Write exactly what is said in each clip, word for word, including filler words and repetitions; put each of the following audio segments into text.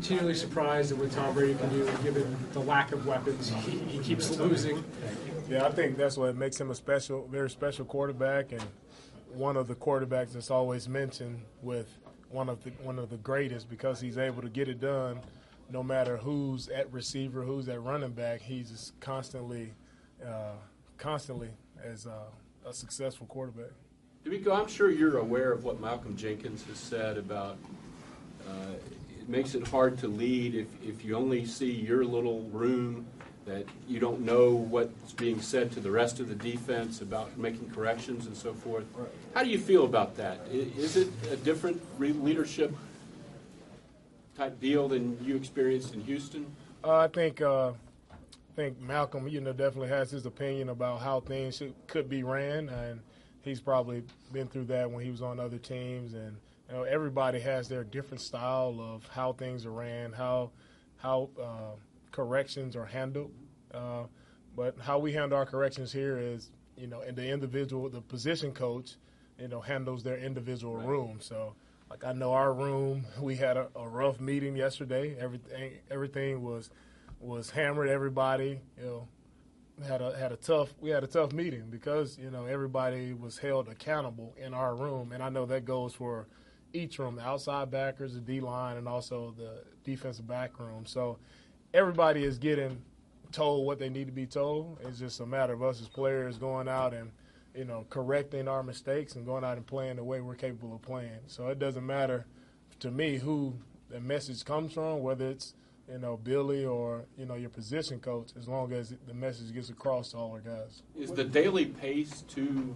continually surprised at what Tom Brady can do, given the lack of weapons. He, he keeps losing. Yeah, I think that's what makes him a special, very special quarterback, and one of the quarterbacks that's always mentioned with one of the one of the greatest, because he's able to get it done no matter who's at receiver, who's at running back. He's just constantly, uh, constantly as uh, a successful quarterback. D'Amico, I'm sure you're aware of what Malcolm Jenkins has said about uh, it makes it hard to lead if, if you only see your little room, that you don't know what's being said to the rest of the defense about making corrections and so forth. Right. How do you feel about that? Is it a different re- leadership type deal than you experienced in Houston? Uh, I think uh, I think Malcolm, you know, definitely has his opinion about how things should, could be ran, and he's probably been through that when he was on other teams. And you know, everybody has their different style of how things are ran, how how uh, corrections are handled. Uh, but how we handle our corrections here is, you know, and the individual, the position coach, you know, handles their individual Right. room. So, like, I know our room, we had a, a rough meeting yesterday. Everything everything was was hammered. Everybody, you know, had a had a tough we had a tough meeting because, you know, everybody was held accountable in our room, and I know that goes for each room, the outside backers, the D line, and also the defensive back room. So everybody is getting told what they need to be told. It's just a matter of us as players going out and, you know, correcting our mistakes and going out and playing the way we're capable of playing. So it doesn't matter to me who the message comes from, whether it's, you know, Billy or, you know, your position coach, as long as the message gets across to all our guys. Is the daily pace too,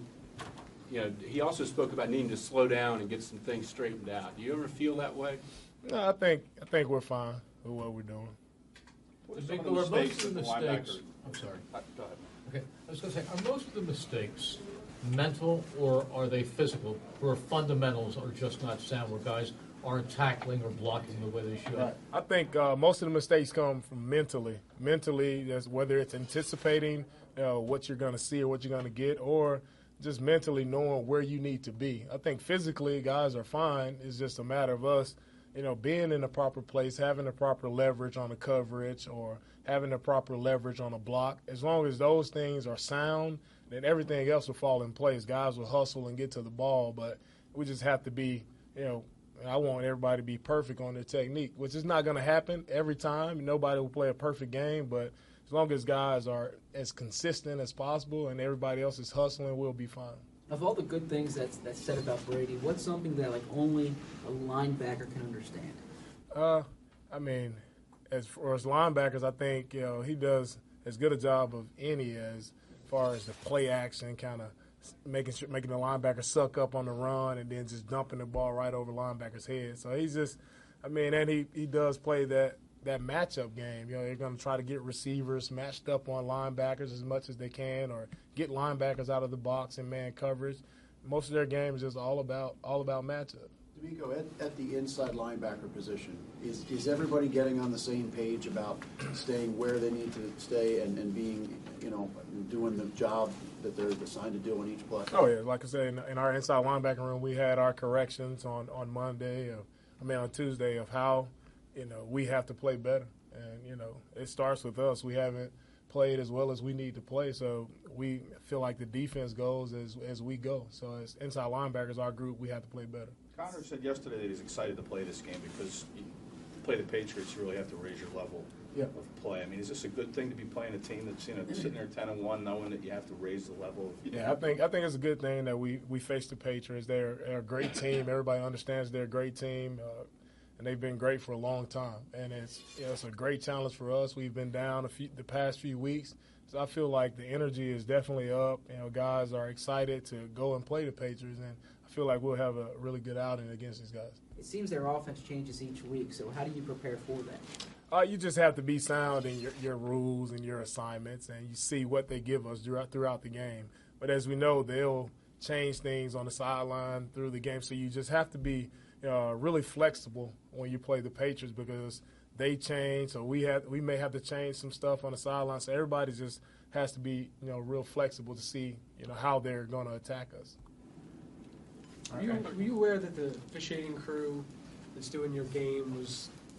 you know, he also spoke about needing to slow down and get some things straightened out. Do you ever feel that way? No, I think I think we're fine with what we're doing. D'Amico, are most of the mistakes, I'm sorry. Uh, Go ahead. Okay, I was going to say, are most of the mistakes mental or are they physical, where fundamentals are just not sound, where guys aren't tackling or blocking the way they should? I think uh, most of the mistakes come from mentally. Mentally, that's whether it's anticipating, you know, what you're going to see or what you're going to get, or just mentally knowing where you need to be. I think physically guys are fine. It's just a matter of us, you know, being in the proper place, having the proper leverage on the coverage or having the proper leverage on a block. As long as those things are sound, then everything else will fall in place. Guys will hustle and get to the ball, but we just have to be, you know, I want everybody to be perfect on their technique, which is not going to happen every time. Nobody will play a perfect game, but as long as guys are as consistent as possible and everybody else is hustling, we'll be fine. Of all the good things that's, that's said about Brady, what's something that like only a linebacker can understand? Uh, I mean, as far as linebackers, I think, you know, he does as good a job of any as far as the play action, kind of making sure, making the linebacker suck up on the run and then just dumping the ball right over linebacker's head. So he's just, I mean, and he, he does play that, that matchup game. You know, they're going to try to get receivers matched up on linebackers as much as they can, or get linebackers out of the box in man coverage. Most of their game is just all about all about matchup. D'Amico, at, at the inside linebacker position, is, is everybody getting on the same page about staying where they need to stay and, and being, you know, doing the job that they're assigned to do on each play? Oh, yeah. Like I said, in, in our inside linebacker room, we had our corrections on, on Monday, of, I mean on Tuesday, of how, you know, we have to play better. And, you know, it starts with us. We haven't played as well as we need to play, so we feel like the defense goes as, as we go. So as inside linebackers, our group, we have to play better. Connor said yesterday that he's excited to play this game because you play the Patriots, you really have to raise your level Yeah. of play. I mean, is this a good thing to be playing a team that's, you know, sitting there ten and one, knowing that you have to raise the level of, Yeah, I think I think it's a good thing that we, we face the Patriots. They're, they're a great team. Everybody understands they're a great team, uh, and they've been great for a long time. And it's you know, it's a great challenge for us. We've been down a few, the past few weeks, so I feel like the energy is definitely up. You know, guys are excited to go and play the Patriots, and I feel like we'll have a really good outing against these guys. It seems their offense changes each week, so how do you prepare for that? Uh, you just have to be sound in your, your rules and your assignments, and you see what they give us throughout, throughout the game. But as we know, they'll change things on the sideline through the game, so you just have to be uh, really flexible when you play the Patriots because they change. So we have we may have to change some stuff on the sideline. So everybody just has to be you know real flexible to see you know how they're going to attack us. Were you, were you aware that the officiating crew that's doing your game was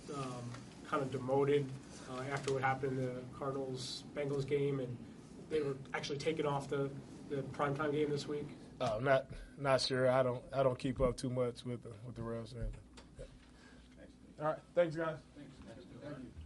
um, kind of demoted uh, after what happened in the Cardinals-Bengals game, and they were actually taken off the, the primetime game this week? Oh, not not sure. I don't I don't keep up too much with the with the refs. and everything. Yeah. All right, thanks guys. Thank you.